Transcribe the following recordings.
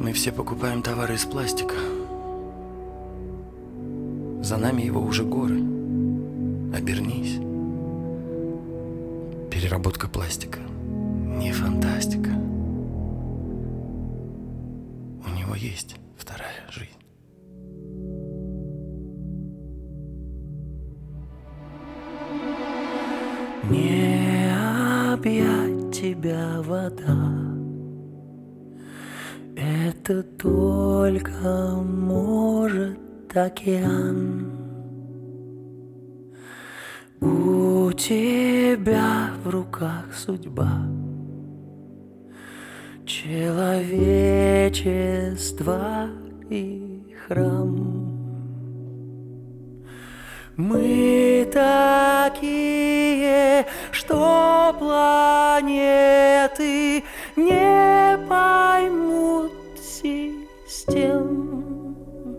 Мы все покупаем товары из пластика. За нами его уже горы. Обернись. Переработка пластика не фантастика. У него есть вторая жизнь. Не объять тебя вода, это только может океан. У тебя в руках судьба человечества и храм. Мы такие, что планеты не поймут систем.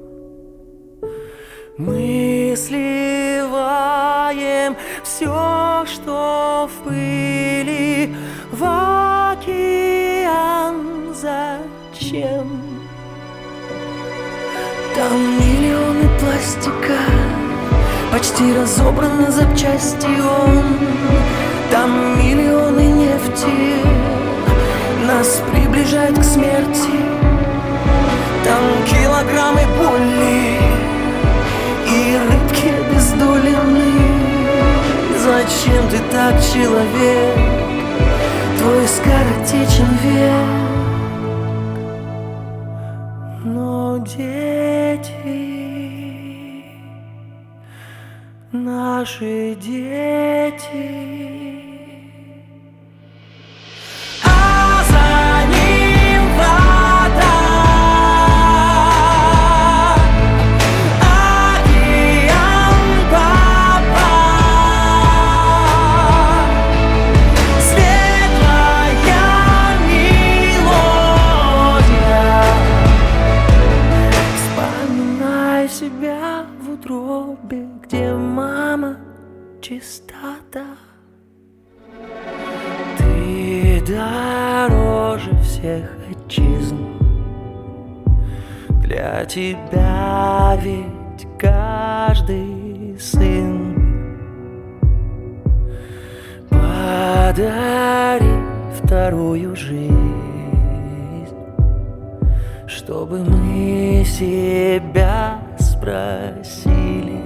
Мы сливаем все, что в пыли, в океан. Зачем? Там миллионы пластика, почти разобран на запчасти он. Там миллионы нефти, нас приближают к смерти. Там килограммы боли и рыбки обездоленные. Зачем ты так, человек? Твой скоротечен век. Но дети, наши дети, а за ним вода, океан, папа, светлая мелодия. Вспоминай себя в утробе, где мама чистота. Ты дороже всех отчизн. Для тебя ведь каждый сын. Подари вторую жизнь, чтобы мы себя спросили: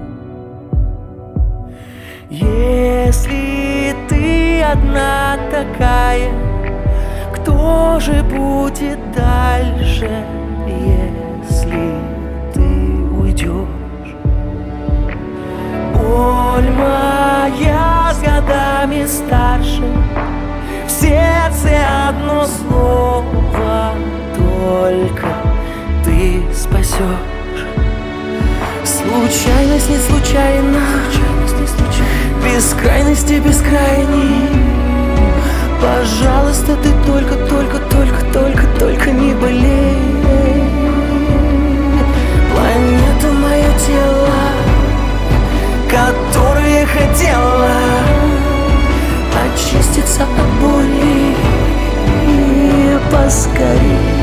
если ты одна такая, кто же будет дальше, если ты уйдешь? Боль моя с годами старше, в сердце одно слово только ты спасешь. Случайность не случайна, бескрайности бескрайней. Пожалуйста, ты только не болей. Планета — мое тело, которое хотела очиститься от боли поскорей.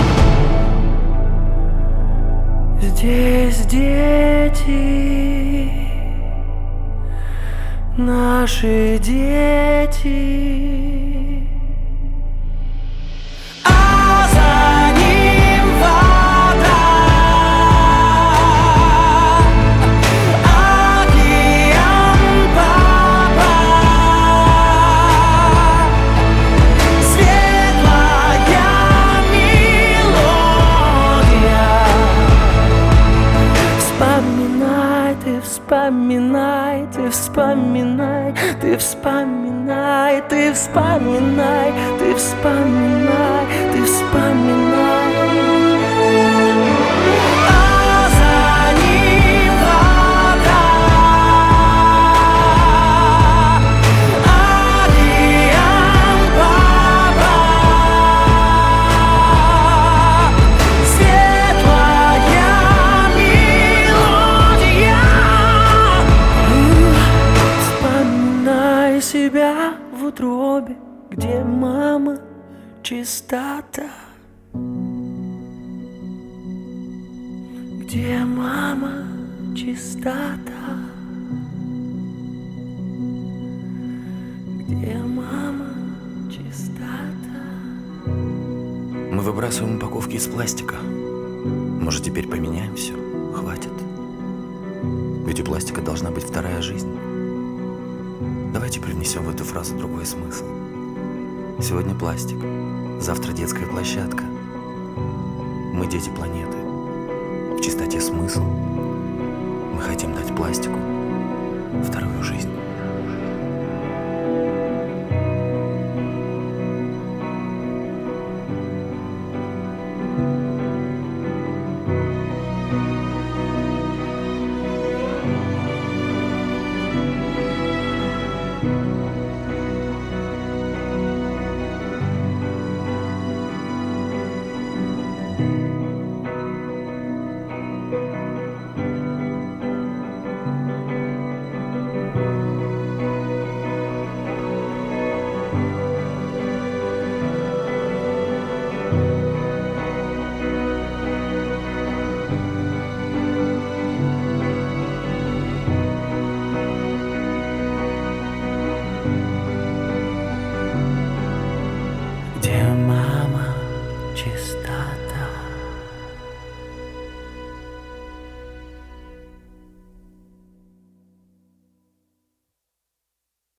Здесь дети, наши дети, а за ним вода, океан, папа, светлая мелодия. Вспоминай, ты вспоминай, ты вспоминай, ты вспоминай, ты вспоминай, ты вспоминай, ты вспоминай. А за ним вода, океан, папа, светлая мелодия. Вспоминай себя в утробе, где мама чистота. Где мама чистота? Где мама чистота? Мы выбрасываем упаковки из пластика. Может, теперь поменяем все? Хватит. Ведь у пластика должна быть вторая жизнь. Давайте привнесем в эту фразу другой смысл. Сегодня пластик, завтра детская площадка. Мы дети планеты. В чистоте смысл. Мы хотим дать пластику вторую жизнь.